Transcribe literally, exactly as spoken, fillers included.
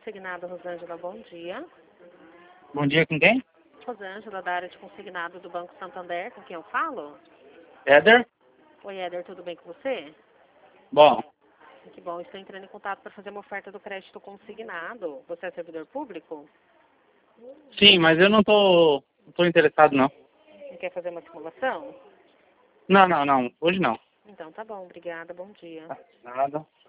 consignado, Rosângela, bom dia. Bom dia, com quem? Rosângela, da área de consignado do Banco Santander, com quem eu falo? Éder? Oi, Éder, tudo bem com você? Bom, Que bom, estou entrando em contato para fazer uma oferta do crédito consignado. Você é servidor público? sim, mas eu não tô, não tô interessado, não. Não quer fazer uma simulação? Não, não, não. Hoje não. Então tá bom, obrigada, bom dia. Nada.